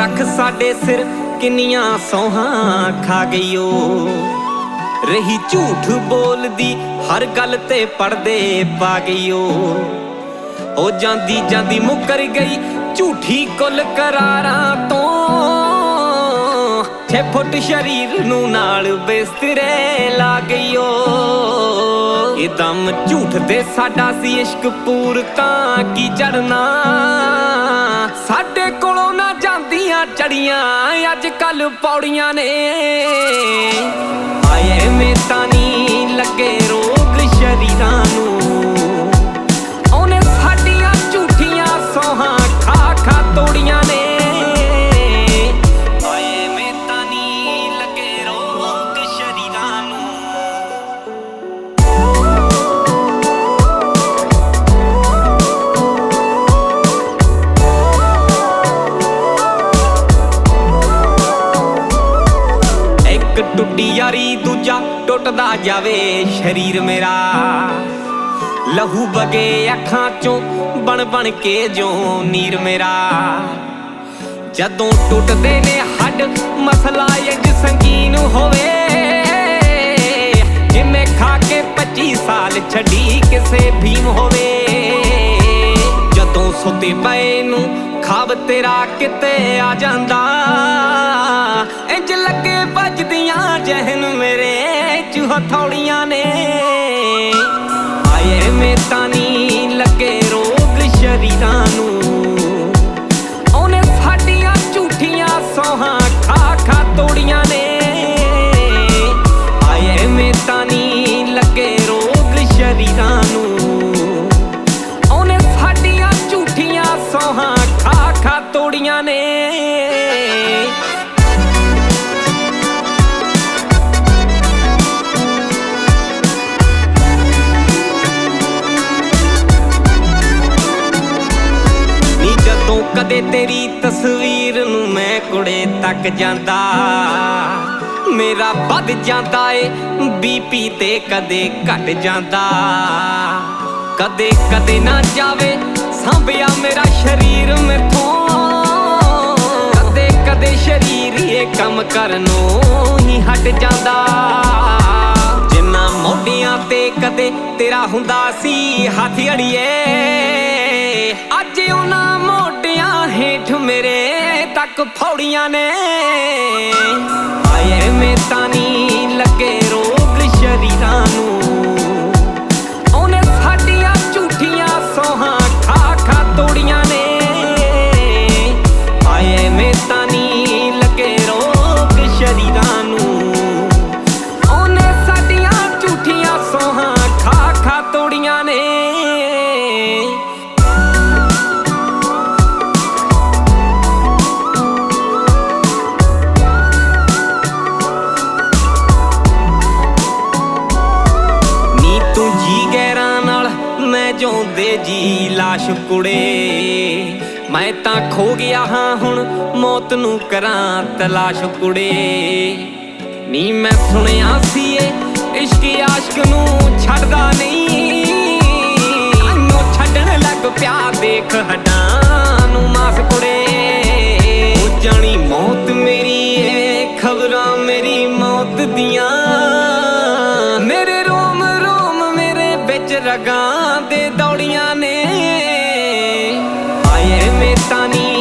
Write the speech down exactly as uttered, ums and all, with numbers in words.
रख साडे सिर किन्नियां सौहां खा गई ओ रही झूठ बोलदी हर गल ते पड़दे पा गई ओ जांदी जांदी मुकर गई झूठी कुल करारां तो छे फुट शरीर नू नाल बिस्तरे ला गई ओ ये दम झूठ दे साडा सी इश्क पूर तां की चढ़ना साडे कोलों ना जांदियां चढ़ियां अज कल पौड़ियां ने आए में तानी लगे रोग शरीरां नू ओने साडियां झूठियां सौहां खा खा तोड़ियां ने टुटी यारी दूजा टुटदा जावे शरीर मेरा लहू बगे अखां चों बन बन के जो नीर मेरा जदों टुटदे ने हड मसला इंज संगीन होवे जिन्ने खा के पच्ची साल छड़ी किसे भीम होवे जदों सुते पए नू खाब तेरा किते आ जांदा इंज लगे बजदियां जहन मेरे चूहा थौड़ियां ने आए में तानी लगे रोग शरीरां नू ओने साडियां झूठियां सौहां खा खा तोड़ियां ने आए में तानी लगे रोग शरीरां नू ओने साडियां झूठियां सौहां खा खा तोड़ियां ने कदे तेरी तस्वीर नू मैं कुड़े तक जांदा मेरा बद जांदा ए बीपी ते कदे घट जांदा कदे कदे ना जावे सांभिया मेरा शरीर मैथों कदे कदे शरीर ये कम करनों ही हट जांदा जिन्ना मोढियां ते कदे तेरा हुंदा सी हथ अड़िए अज उन्हां हेठ मेरे तक फौड़ियां ने आए में तानी लगे रोग शरीरां नू ओने साडियां झूठियां सौहां खा खा तोड़ियां ने आए में तानी लगे रोग शरीरां नू ओने साडियां झूठियां सौहां खा खा तोड़ियां ने जोंदे जी लाश कुड़े मैं तां खो गया हाँ हुण मौत नू करां तलाश कुड़े नी मैं सुनिया सी इश्क आशिक नू छड्डदा नहीं अनों छड्डण लग प्या देख हड्डां नू मास कुड़े हो जानी मौत मेरी खबरां मेरी मौत दियां मेरे रोम रोम मेरे बिच रगां दे दौड़ियां ने आए में तानी